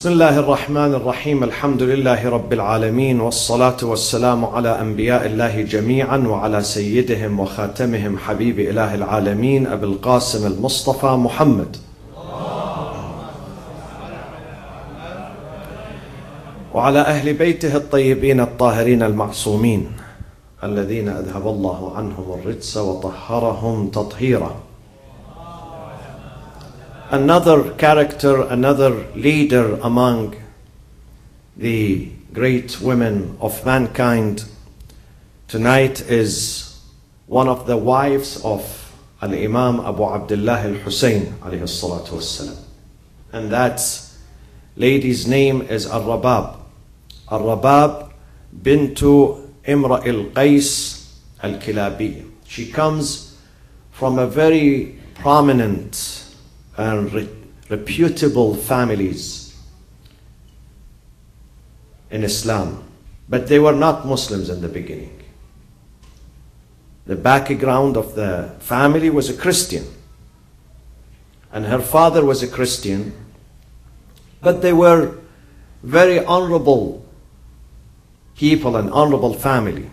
بسم الله الرحمن الرحيم. الحمد لله رب العالمين، والصلاة والسلام على أنبياء الله جميعا وعلى سيدهم وخاتمهم حبيب إله العالمين أبي القاسم المصطفى محمد وعلى أهل بيته الطيبين الطاهرين المعصومين الذين أذهب الله عنهم الرجس وطهرهم تطهيرا. Another character, another leader among the great women of mankind tonight is one of the wives of Al-Imam Abu Abdullah Al-Hussein alayhi salatu wassalam. And that lady's name is Al-Rabab. Al-Rabab bintu Imra al-Qais al-Kilabi. She comes from a very prominent and reputable families in Islam, but they were not Muslims in the beginning. The background of the family was a Christian, and her father was a Christian, but they were very honorable people, an honorable family.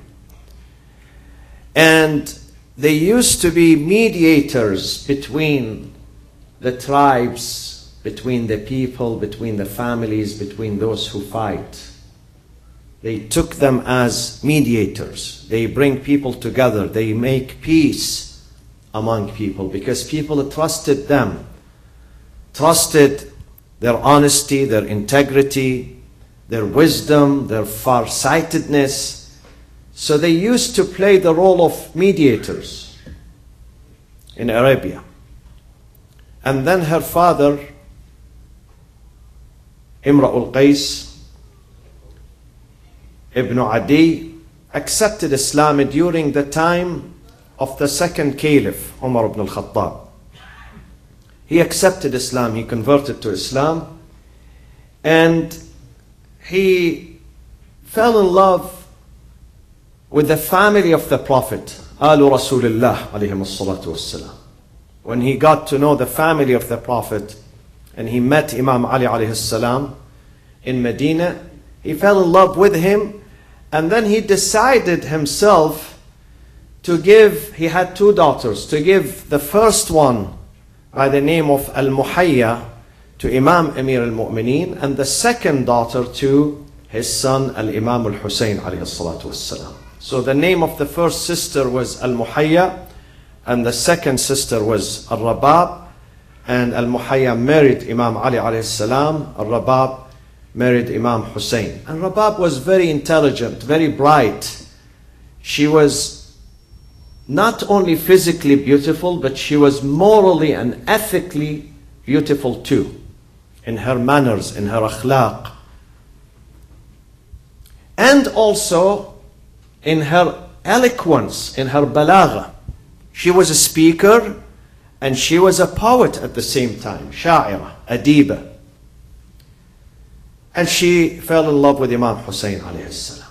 And they used to be mediators between the tribes, between the people, between the families, between those who fight. They took them as mediators. They bring people together. They make peace among people because people trusted them, trusted their honesty, their integrity, their wisdom, their farsightedness. So they used to play the role of mediators in Arabia. And then her father, Imra al-Qais ibn Adi, accepted Islam during the time of the second caliph, Umar ibn al-Khattab. He accepted Islam, he converted to Islam, and he fell in love with the family of the Prophet, Alu Rasulullah alayhim as-salatu wassalam. When he got to know the family of the Prophet and he met Imam Ali alayhi salam in Medina, he fell in love with him, and then he decided himself to give, he had two daughters, to give the first one by the name of Al-Muhayya to Imam Amir al-Mu'mineen, and the second daughter to his son Al-Imam al-Hussein alayhi salatu wassalam. So the name of the first sister was Al-Muhayya, and the second sister was Al-Rabab, and Al-Muhayya married Imam Ali alayhi salam. Al-Rabab married Imam Hussein. And Rabab was very intelligent, very bright. She was not only physically beautiful, but she was morally and ethically beautiful too, in her manners, in her akhlaq, and also in her eloquence, in her balagha. She was a speaker and she was a poet at the same time, sha'ira, adiba. And she fell in love with Imam Hussein alayhi salam.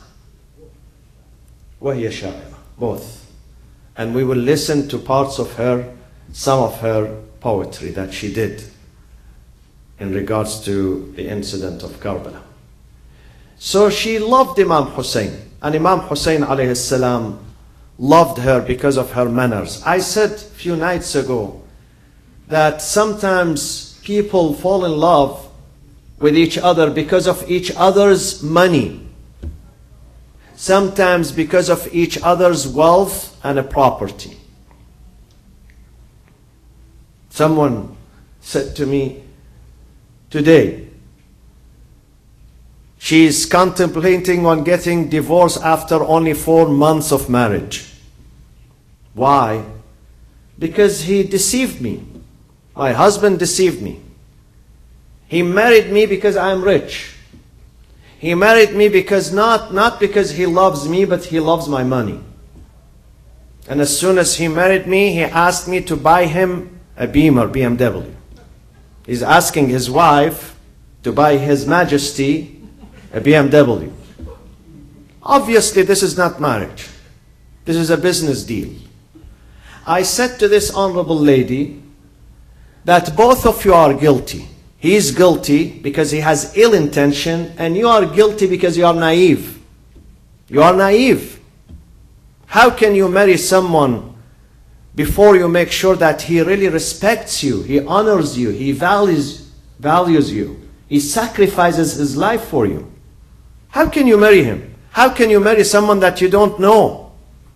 وهي شاعرة, both. And we will listen to parts of her, some of her poetry that she did in regards to the incident of Karbala. So she loved Imam Hussein, and Imam Hussein alayhi salam loved her because of her manners. I said a few nights ago that sometimes people fall in love with each other because of each other's money, sometimes because of each other's wealth and a property. Someone said to me today, she is contemplating on getting divorced after only 4 months of marriage. Why? Because he deceived me. My husband deceived me. He married me because I am rich. He married me because not because he loves me, but he loves my money. And as soon as he married me, he asked me to buy him a Beamer, BMW. He's asking his wife to buy His Majesty a BMW. Obviously, this is not marriage. This is a business deal. I said to this honorable lady that both of you are guilty. He is guilty because he has ill intention, and you are guilty because you are naive. You are naive. How can you marry someone before you make sure that he really respects you, he honors you, he values you, he sacrifices his life for you? How can you marry him? How can you marry someone that you don't know?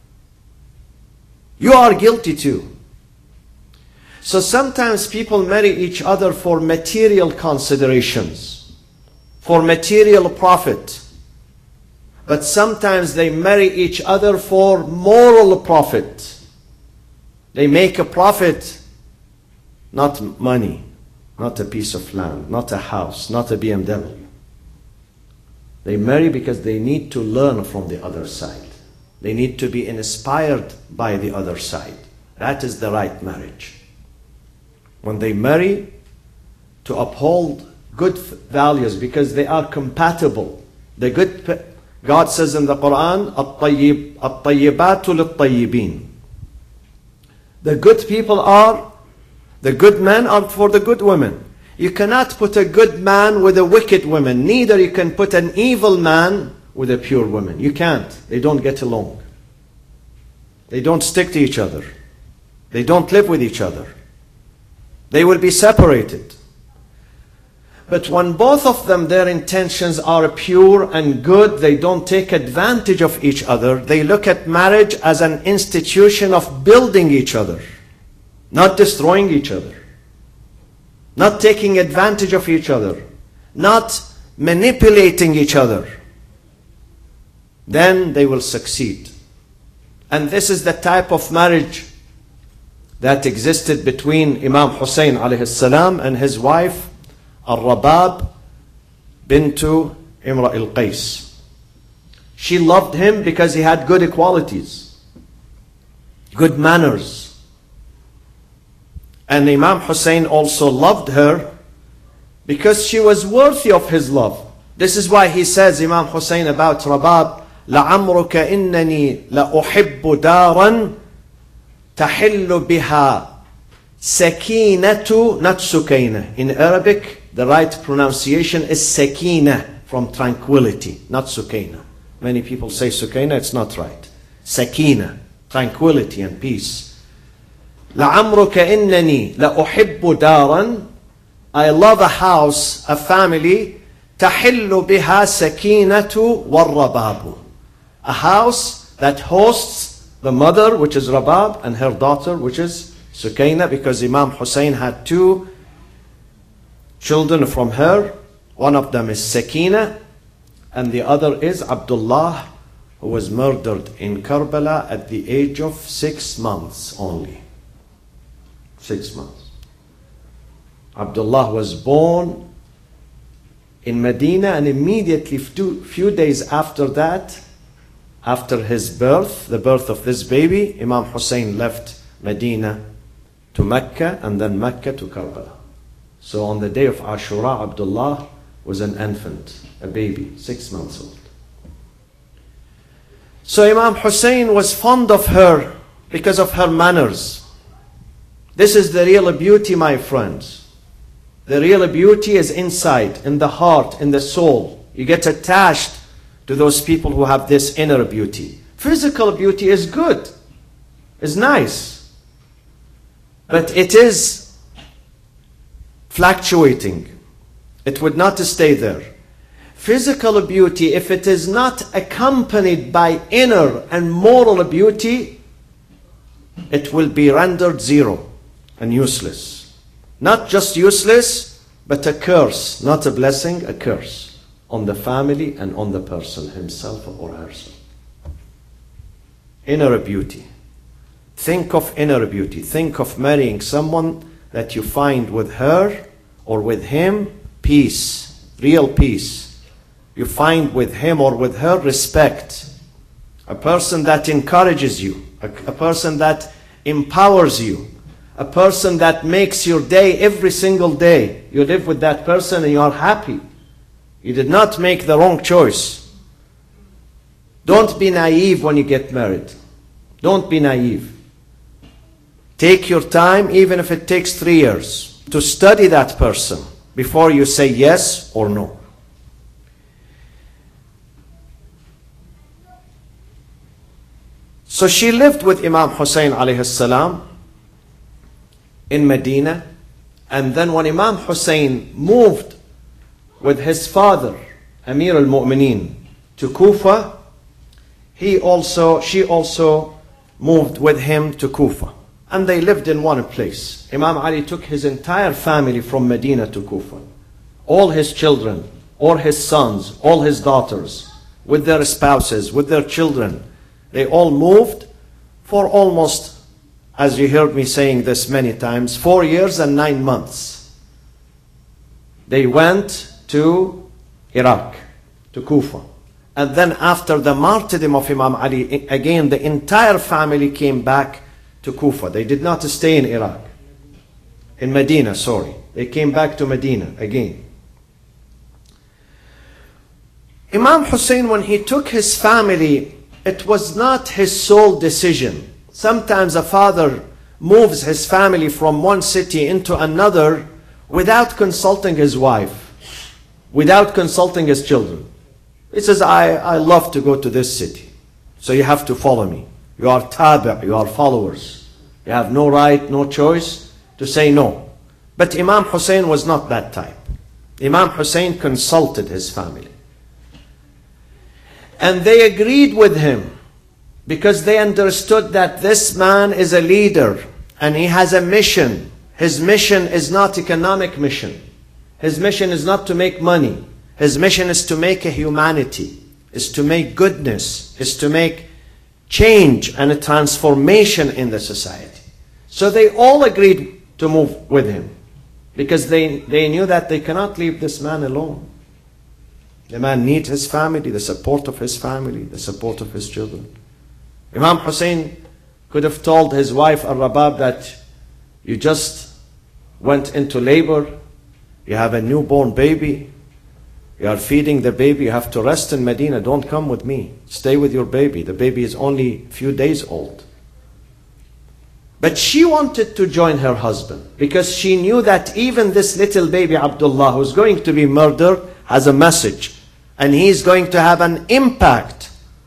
You are guilty too. So sometimes people marry each other for material considerations, for material profit. But sometimes they marry each other for moral profit. They make a profit, not money, not a piece of land, not a house, not a BMW. They marry because they need to learn from the other side. They need to be inspired by the other side. That is the right marriage. When they marry to uphold good values because they are compatible. God says in the Quran, الطيبات للطيبين. The good people are, the good men are for the good women. You cannot put a good man with a wicked woman. Neither you can put an evil man with a pure woman. You can't. They don't get along. They don't stick to each other. They don't live with each other. They will be separated. But when both of them, their intentions are pure and good, they don't take advantage of each other. They look at marriage as an institution of building each other, not destroying each other, not taking advantage of each other, not manipulating each other. Then they will succeed. And this is the type of marriage that existed between Imam Hussein alayhi salam and his wife Al-Rabab bintu Imra al-Qais. She loved him because he had good qualities, good manners. And Imam Hussein also loved her because she was worthy of his love. This is why he says, Imam Hussein, about Rabab, لَعَمْرُكَ إِنَّنِي لَأُحِبُّ دَارًا تَحِلُّ بِهَا سَكِينَةُ, not سُكَيْنَةُ. In Arabic, the right pronunciation is sakina, from tranquility, not sukaina. Many people say sukaina, it's not right. Sakina, tranquility and peace. لَعَمْرُكَ إِنَّنِي لَأُحِبُّ دَارًا, I love a house, a family, تَحِلُّ بِهَا سَكِينَةُ وَالرَّبَابُ, a house that hosts the mother, which is Rabab, and her daughter, which is Sukaina, because Imam Hussein had two children from her. One of them is Sakina, and the other is Abdullah, who was murdered in Karbala at the age of 6 months only. 6 months. Abdullah was born in Medina, and immediately few days after that, after his birth, the birth of this baby, Imam Hussein left Medina to Mecca, and then Mecca to Karbala. So on the day of Ashura, Abdullah was an infant, a baby, 6 months old. So Imam Hussein was fond of her because of her manners. This is the real beauty, my friends. The real beauty is inside, in the heart, in the soul. You get attached to those people who have this inner beauty. Physical beauty is good, is nice, but it is fluctuating. It would not stay there. Physical beauty, if it is not accompanied by inner and moral beauty, it will be rendered zero and useless. Not just useless, but a curse, not a blessing, a curse on the family and on the person himself or herself. Inner beauty. Think of inner beauty. Think of marrying someone that you find with her or with him peace, real peace. You find with him or with her respect. A person that encourages you. A person that empowers you. A person that makes your day every single day. You live with that person and you are happy. You did not make the wrong choice. Don't be naive when you get married. Don't be naive. Take your time, even if it takes 3 years, to study that person, before you say yes or no. So she lived with Imam Hussein alayhi salam in Medina, and then when Imam Hussein moved with his father, Amir al-Mu'mineen, to Kufa, she also moved with him to Kufa. And they lived in one place. Imam Ali took his entire family from Medina to Kufa. All his children, all his sons, all his daughters, with their spouses, with their children. They all moved for almost, as you heard me saying this many times, 4 years and 9 months. They went to Iraq, to Kufa. And then after the martyrdom of Imam Ali, again the entire family came back to Kufa. They did not stay in Iraq. In Medina, sorry. They came back to Medina again. Imam Hussein, when he took his family, it was not his sole decision. Sometimes a father moves his family from one city into another without consulting his wife, without consulting his children. He says, I love to go to this city, so you have to follow me. You are tabi', you are followers. You have no right, no choice to say no. But Imam Hussein was not that type. Imam Hussein consulted his family. And they agreed with him because they understood that this man is a leader and he has a mission. His mission is not economic mission. His mission is not to make money. His mission is to make a humanity, is to make goodness, is to make change and a transformation in the society. So they all agreed to move with him because they knew that they cannot leave this man alone. The man needs his family, the support of his family, the support of his children. Imam Hussein could have told his wife Al-Rabab that you just went into labor, you have a newborn baby, you are feeding the baby, you have to rest in Medina, don't come with me. Stay with your baby. The baby is only a few days old. But she wanted to join her husband because she knew that even this little baby Abdullah, who's going to be murdered, has a message. And he's going to have an impact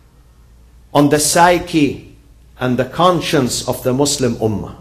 on the psyche and the conscience of the Muslim Ummah.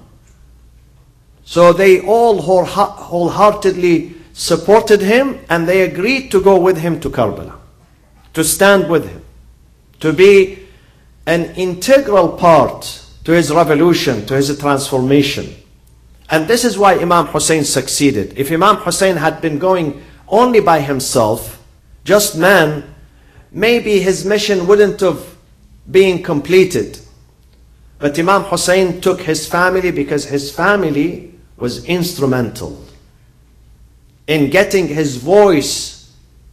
So they all wholeheartedly supported him, and they agreed to go with him to Karbala, to stand with him, to be an integral part to his revolution, to his transformation. And this is why Imam Hussein succeeded. If Imam Hussein had been going only by himself, just man, maybe his mission wouldn't have been completed. But Imam Hussein took his family because his family was instrumental in getting his voice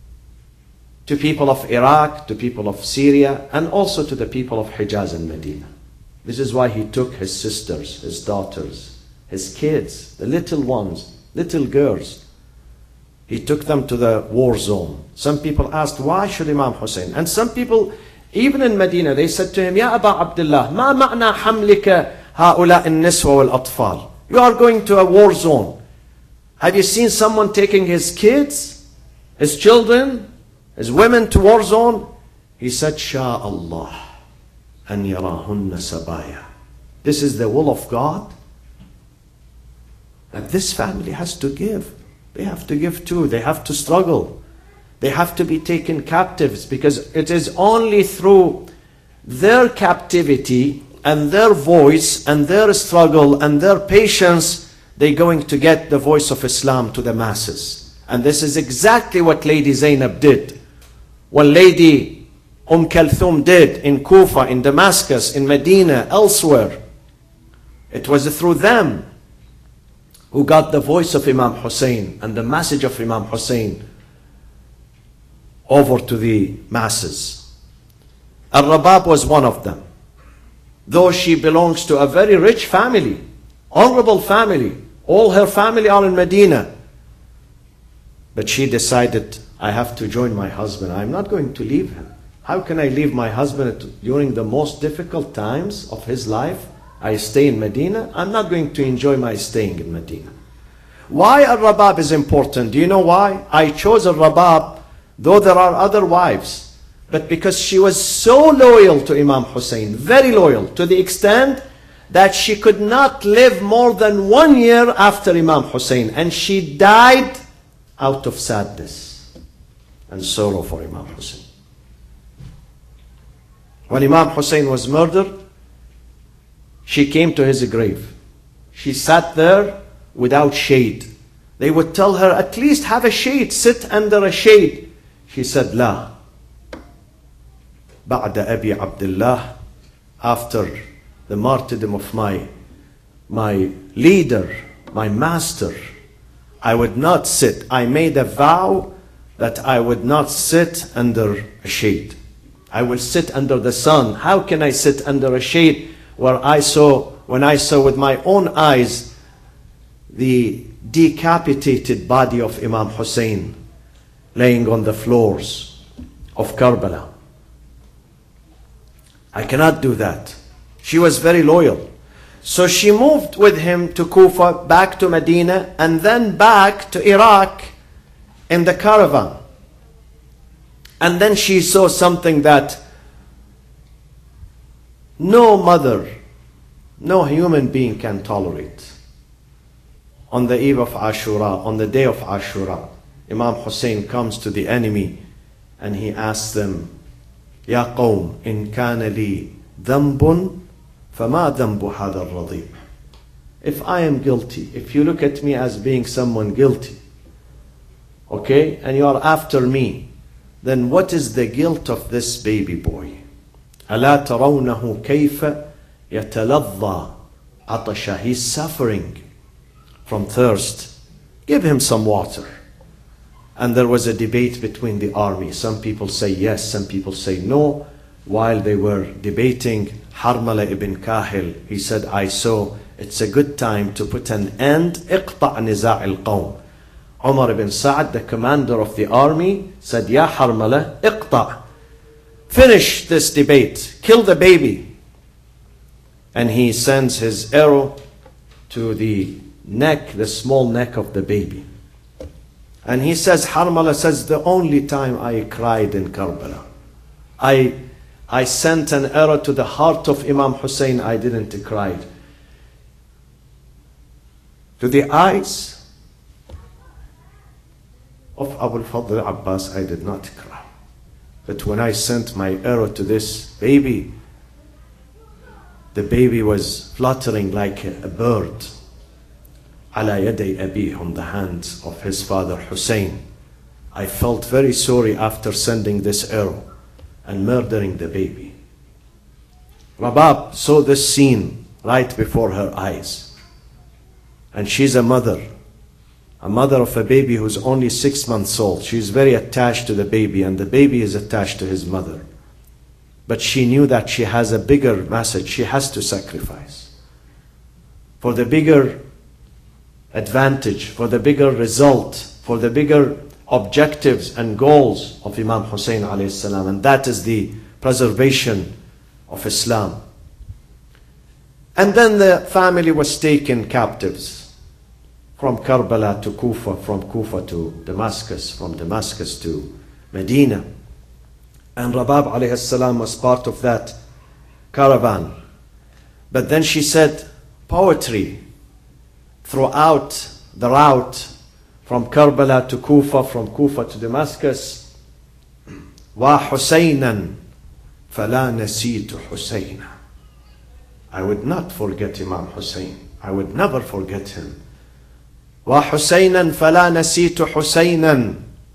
to people of Iraq, to people of Syria, and also to the people of Hijaz and Medina. This is why he took his sisters, his daughters, his kids, the little ones, little girls. He took them to the war zone. Some people asked, why should Imam Hussein? And some people, even in Medina, they said to him, Ya Aba Abdullah, ma ma'na hamlika ha'ula an-niswa wal-atfal. You are going to a war zone. Have you seen someone taking his kids, his children, his women to war zone? He said, Sha Allah an yarahunna sabaya. This is the will of God. That this family has to give. They have to give too. They have to struggle. They have to be taken captives, because it is only through their captivity and their voice and their struggle and their patience they're going to get the voice of Islam to the masses. And this is exactly what Lady Zainab did. What Lady Kulthum did in Kufa, in Damascus, in Medina, elsewhere. It was through them who got the voice of Imam Hussein and the message of Imam Hussein over to the masses. Al-Rabab was one of them. Though she belongs to a very rich family, honorable family, all her family are in Medina. But she decided, I have to join my husband. I'm not going to leave him. How can I leave my husband during the most difficult times of his life? I stay in Medina. I'm not going to enjoy my staying in Medina. Why al-Rabab is important? Do you know why? I chose al-Rabab, though there are other wives, but because she was so loyal to Imam Hussein, very loyal, to the extent that she could not live more than 1 year after Imam Hussein, and she died out of sadness and sorrow for Imam Hussein. When Imam Hussein was murdered, she came to his grave. She sat there without shade. They would tell her, at least have a shade, sit under a shade. She said, La. بعد أبي عبد الله, after the martyrdom of my leader, my master, I would not sit. I made a vow that I would not sit under a shade. I will sit under the sun. How can I sit under a shade when I saw with my own eyes the decapitated body of Imam Hussein laying on the floors of Karbala? I cannot do that. She was very loyal. So she moved with him to Kufa, back to Medina, and then back to Iraq in the caravan. And then she saw something that no mother, no human being can tolerate. On the eve of Ashura, on the day of Ashura, Imam Hussein comes to the enemy and he asks them, Ya qawm, in kana li dhanbun, fama dhanbu hadha al-radib. If I am guilty, if you look at me as being someone guilty, okay, and you are after me, then what is the guilt of this baby boy? ألا ترونه كيف يتلظى عطشا. He's suffering from thirst. Give him some water. And there was a debate between the army. Some people say yes, some people say no. While they were debating, Harmala ibn Kahil, he said, I saw it's a good time to put an end. اقطع نزاع القوم. Umar ibn Sa'd, the commander of the army, said, Ya Harmala, اقطع. Finish this debate. Kill the baby. And he sends his arrow to the neck, the small neck of the baby. And he says, Harmala says, the only time I cried in Karbala, I sent an arrow to the heart of Imam Hussein, I didn't cry. To the eyes of Abu al-Fadl Abbas, I did not cry. But when I sent my arrow to this baby, the baby was fluttering like a bird. على يدي أبيه, on the hands of his father Hussein. I felt very sorry after sending this arrow and murdering the baby. Rabab saw this scene right before her eyes. And she's a mother of a baby who's only 6 months old. She's very attached to the baby, and the baby is attached to his mother. But she knew that she has a bigger message. She has to sacrifice for the bigger advantage, for the bigger result, for the bigger objectives and goals of Imam Hussein alayhi salam, and that is the preservation of Islam. And then the family was taken captives from Karbala to Kufa, from Kufa to Damascus, from Damascus to Medina. And Rabab alayhi salam was part of that caravan. But then she said, poetry throughout the route from Karbala to Kufa, from Kufa to Damascus. Wa Husaynan fala nasitu Husayna. I would not forget Imam Hussein. I would never forget him. Wa Husaynan fala nasitu Husaynan.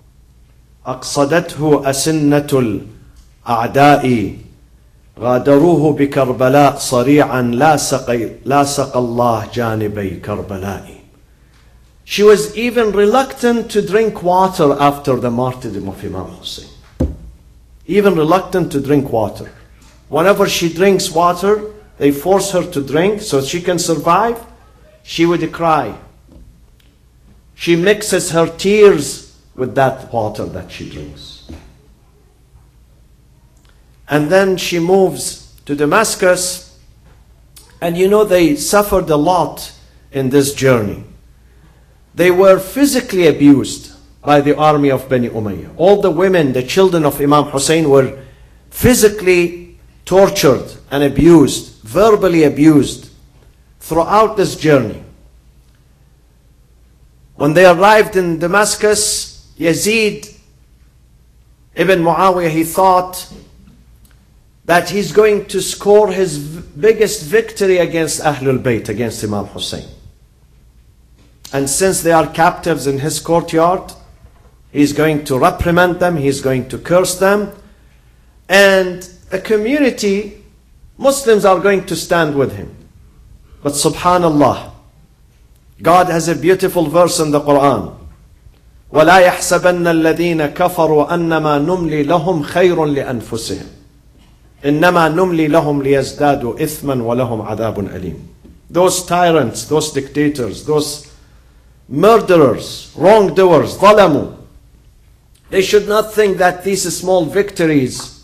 أقصدته أسنة الأعداء غادروه بكربلاء صريعا لا سقى الله جانبي كربلاء. She was even reluctant to drink water after the martyrdom of Imam Hussein. Even reluctant to drink water. Whenever she drinks water, they force her to drink so she can survive. She would cry. She mixes her tears with that water that she drinks. And then she moves to Damascus, and you know they suffered a lot in this journey. they were physically abused by the army of Bani Umayyah. All the women, the children of Imam Hussein were physically tortured and abused, verbally abused throughout this journey. When they arrived in Damascus, Yazid ibn Muawiyah, he thought that he's going to score his biggest victory against Ahlul Bayt, against Imam Hussein. And since they are captives in his courtyard, he's going to reprimand them, he's going to curse them, and the community, Muslims, are going to stand with him. But subhanallah, God has a beautiful verse in the Quran. وَلَا يَحْسَبَنَّ الَّذِينَ كَفَرُوا أَنَّمَا نُمْلِي لَهُمْ خَيْرٌ لِأَنفُسِهِمْ إِنَّمَا نُمْلِي لَهُمْ لِيَزْدَادُوا إِثْمًا وَلَهُمْ عَذَابٌ أَلِيمٌ. Those tyrants, those dictators, those murderers, wrongdoers, ظلموا, they should not think that these small victories,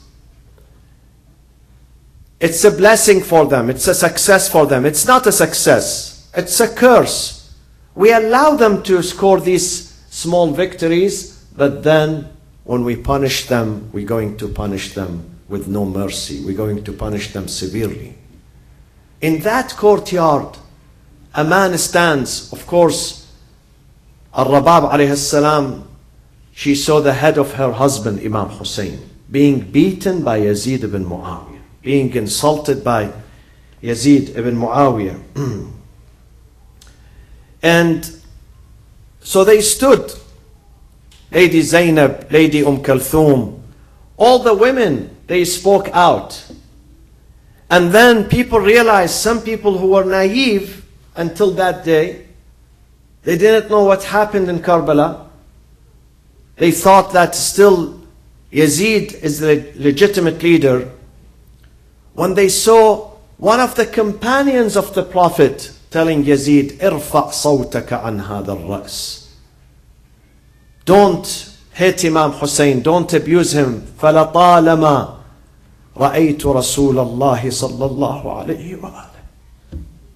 it's a blessing for them, it's a success for them. It's not a success, it's a curse. We allow them to score these small victories, but then when we punish them, we're going to punish them with no mercy. We're going to punish them severely. In that courtyard, a man stands. Of course, Al-Rabab alayhi salam, she saw the head of her husband, Imam Hussein, being beaten by Yazid ibn Muawiyah, being insulted by Yazid ibn Muawiyah. And so they stood. Lady Zainab, Lady Kulthum, all the women, they spoke out. And then people realized, some people who were naive until that day, they didn't know what happened in Karbala. They thought that still Yazid is the legitimate leader. When they saw one of the companions of the Prophet telling Yazid, "Irfa' sawtaka an hadha al-ra's." Don't hit Imam Hussein, don't abuse him. فَلَطَالَمَا رَأَيْتُ رَسُولَ اللَّهِ صَلَّى اللَّهُ عَلَيْهِ وَآلِهِ.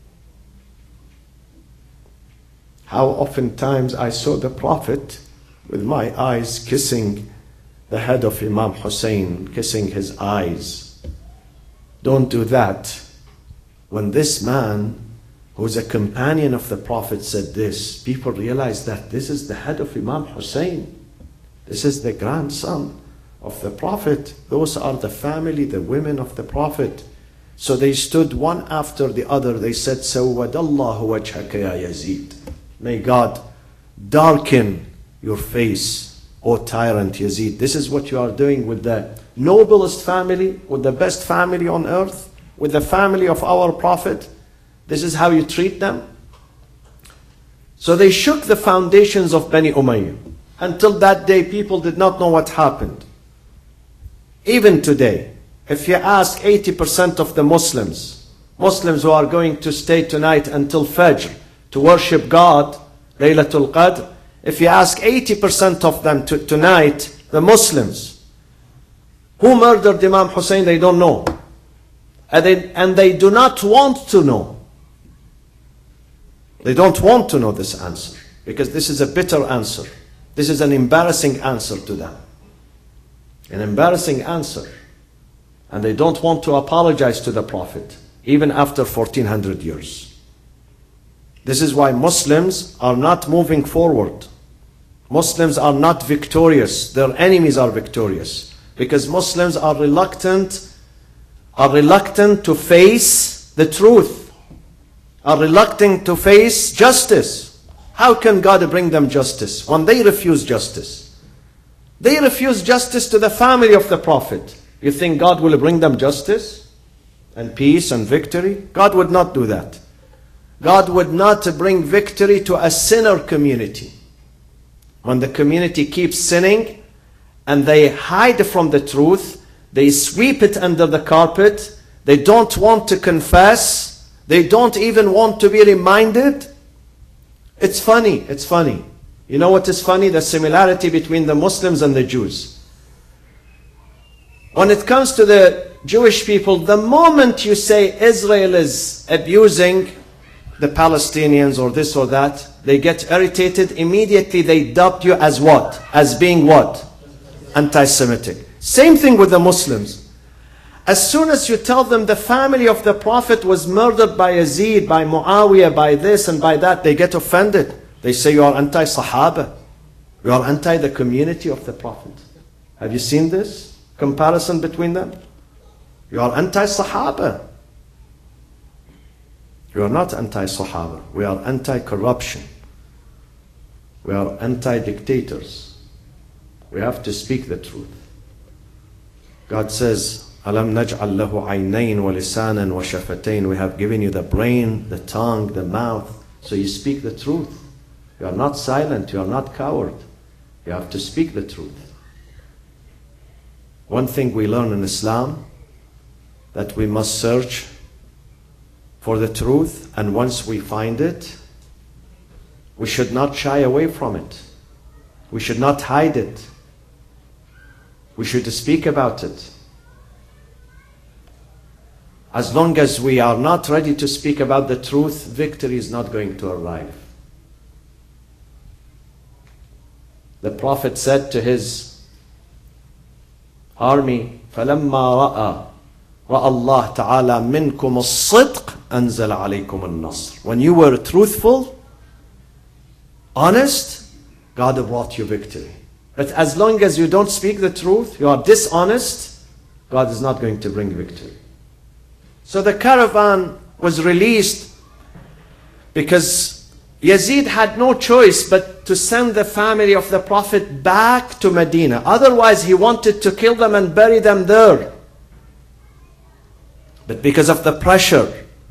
How oftentimes I saw the Prophet with my eyes kissing the head of Imam Hussein, kissing his eyes. Don't do that. When this man, who's a companion of the Prophet, said this, people realized that this is the head of Imam Hussein. This is the grandson of the Prophet. Those are the family, the women of the Prophet. So they stood one after the other. They said, سَوَّدَ اللَّهُ وَجْهَكَ يَا Yazid. May God darken your face, O tyrant Yazid. This is what you are doing with the noblest family, with the best family on earth, with the family of our Prophet. This is how you treat them? So they shook the foundations of Bani Umayyah. Until that day, people did not know what happened. Even today, if you ask 80% of the Muslims who are going to stay tonight until Fajr to worship God, Laylatul Qadr, if you ask 80% of them tonight, the Muslims, who murdered Imam Hussein, they don't know. And they do not want to know. They don't want to know this answer, because this is a bitter answer. This is an embarrassing answer to them. An embarrassing answer. And they don't want to apologize to the Prophet, even after 1400 years. This is why Muslims are not moving forward. Muslims are not victorious. Their enemies are victorious. Because Muslims are reluctant to face the truth, are reluctant to face justice. How can God bring them justice when they refuse justice? They refuse justice to the family of the Prophet. You think God will bring them justice and peace and victory? God would not do that. God would not bring victory to a sinner community. When the community keeps sinning and they hide from the truth, they sweep it under the carpet, they don't want to confess, they don't even want to be reminded. It's funny. You know what is funny? The similarity between the Muslims and the Jews. When it comes to the Jewish people, the moment you say Israel is abusing the Palestinians or this or that, they get irritated, immediately they dubbed you as what? As being what? Anti-Semitic. Same thing with the Muslims. As soon as you tell them the family of the Prophet was murdered by Yazid, by Muawiyah, by this and by that, they get offended. They say you are anti-Sahaba. You are anti the community of the Prophet. Have you seen this comparison between them? You are anti-Sahaba. We are not anti-Sahaba. We are anti-corruption. We are anti-dictators. We have to speak the truth. God says, أَلَمْ نَجْعَلْ لَهُ عَيْنَيْنِ وَلِسَانًا وَشَفَتَيْنِ. We have given you the brain, the tongue, the mouth, so you speak the truth. You are not silent. You are not coward. You have to speak the truth. One thing we learn in Islam, that we must search for the truth, and once we find it, we should not shy away from it. We should not hide it. We should speak about it. As long as we are not ready to speak about the truth, victory is not going to arrive. The Prophet said to his army, فَلَمَّا رَأَى اللَّهُ تَعَالَى مِنْكُمُ الصِّدْقِ أَنزَلَ عَلَيْكُمُ النَّصْرِ. When you were truthful, honest, God brought you victory. But as long as you don't speak the truth, you are dishonest, God is not going to bring victory. So the caravan was released because Yazid had no choice but to send the family of the Prophet back to Medina. Otherwise, he wanted to kill them and bury them there. But because of the pressure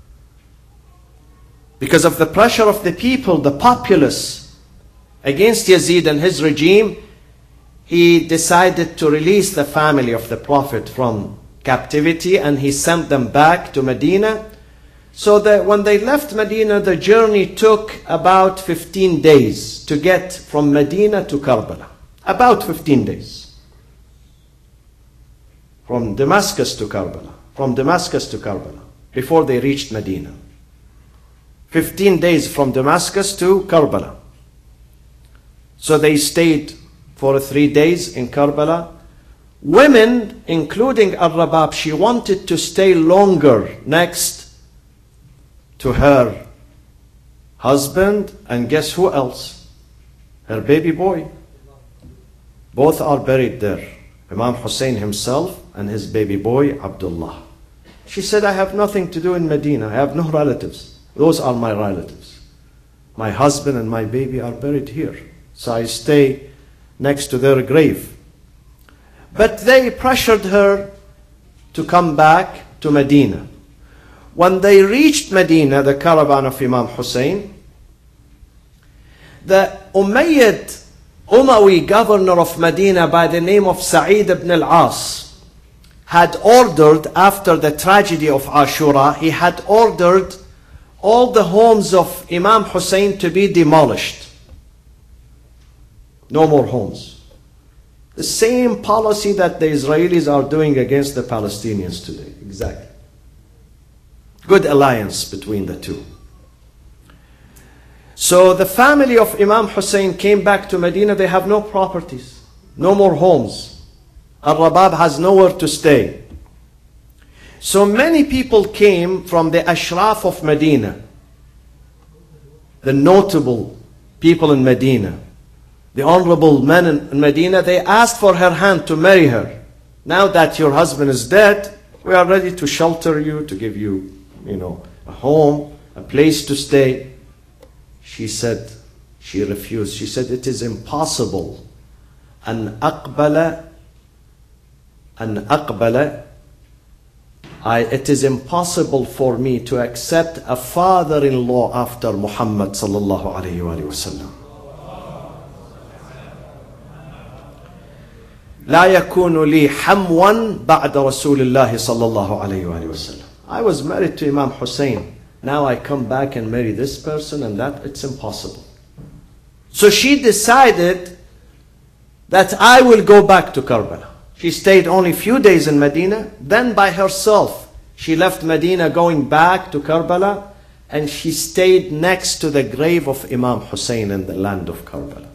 of the people, the populace, against Yazid and his regime, he decided to release the family of the Prophet from captivity, and he sent them back to Medina. So that when they left Medina, the journey took about 15 days to get from Medina to Karbala. About 15 days. From Damascus to Karbala. From Damascus to Karbala. Before they reached Medina. 15 days from Damascus to Karbala. So they stayed for 3 days in Karbala. Women, including Al-Rabab, she wanted to stay longer next to her husband, and guess who else? Her baby boy. Both are buried there. Imam Hussein himself and his baby boy, Abdullah. She said, I have nothing to do in Medina. I have no relatives. Those are my relatives. My husband and my baby are buried here. So I stay next to their grave. But they pressured her to come back to Medina. When they reached Medina, the caravan of Imam Hussein, the Umayyad governor of Medina by the name of Sa'id ibn al-As had ordered, after the tragedy of Ashura, he had ordered all the homes of Imam Hussein to be demolished. No more homes. The same policy that the Israelis are doing against the Palestinians today. Exactly. Good alliance between the two. So the family of Imam Hussein came back to Medina. They have no properties, no more homes. Al-Rabab has nowhere to stay. So many people came from the Ashraf of Medina, the notable people in Medina, the honorable men in Medina. They asked for her hand to marry her. Now that your husband is dead, we are ready to shelter you, to give you, a home, a place to stay. She said, she refused. She said, it is impossible. It is impossible for me to accept a father-in-law after Muhammad sallallahu alayhi wa sallam. لا يكون لي حموا بعد رسول الله صلى الله عليه وآله وسلم. I was married to Imam Hussein. Now I come back and marry this person and that. It's impossible. So she decided that I will go back to Karbala. She stayed only a few days in Medina. Then by herself, she left Medina going back to Karbala. and she stayed next to the grave of Imam Hussein in the land of Karbala.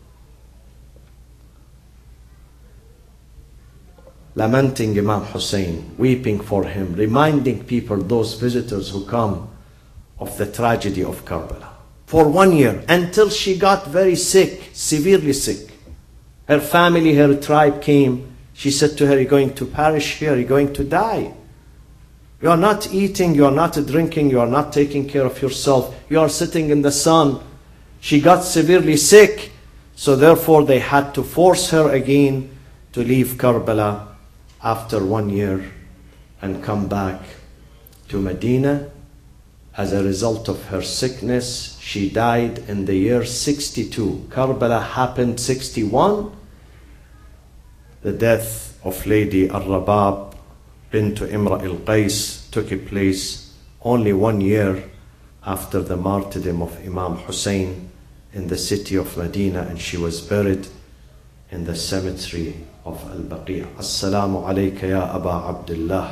Lamenting Imam Hussein, weeping for him, reminding people, those visitors who come, of the tragedy of Karbala. For 1 year, until she got very sick, severely sick. Her family, her tribe came. She said to her, "You're going to perish here, you're going to die. You are not eating, you are not drinking, you are not taking care of yourself. You are sitting in the sun." She got severely sick, so therefore they had to force her again to leave Karbala after 1 year and come back to Medina. As a result of her sickness, she died in the year 62. Karbala happened 61. The death of Lady Al-Rabab bint Imra al-Qais took place only 1 year after the martyrdom of Imam Hussein in the city of Medina, and she was buried in the cemetery of Al-Baqi'. Assalamu alayka ya Aba Abdullah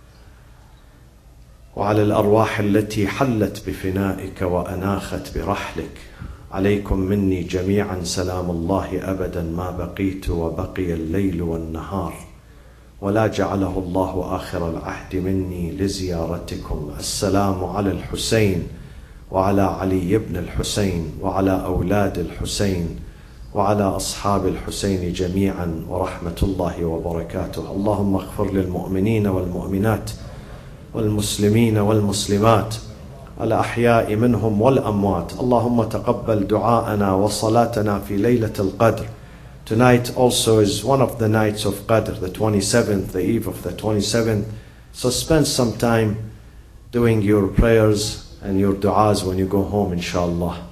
وعلى الأرواح التي حلت بفنائك وأناخت برحلك. عليكم مني جميعا سلام الله أبدا ما بقيت وبقي الليل والنهار، ولا جعله الله آخر العهد مني لزيارتكم. السلام على الحسين وعلى علي بن الحسين وعلى أولاد الحسين وعلى أصحاب الحسين جميعا ورحمة الله وبركاته. اللهم اغفر للمؤمنين والمؤمنات والمسلمين والمسلمات الأحياء منهم والأموات. اللهم تقبل دعاءنا وصلاتنا في ليلة القدر. Tonight also is one of the nights of Qadr, the 27th, the eve of the 27th. So spend some time doing your prayers and your du'as when you go home, inshallah.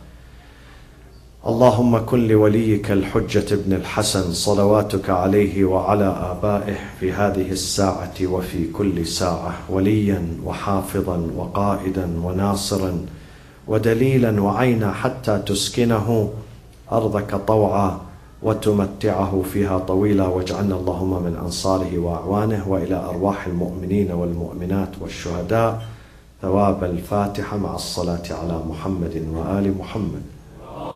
اللهم كن لوليك الحجة ابن الحسن صلواتك عليه وعلى آبائه في هذه الساعة وفي كل ساعة وليا وحافظا وقائدا وناصرا ودليلا وعينا حتى تسكنه أرضك طوعا وتمتعه فيها طويلا، واجعلنا اللهم من أنصاره وأعوانه، وإلى أرواح المؤمنين والمؤمنات والشهداء ثواب الفاتحة مع الصلاة على محمد وآل محمد.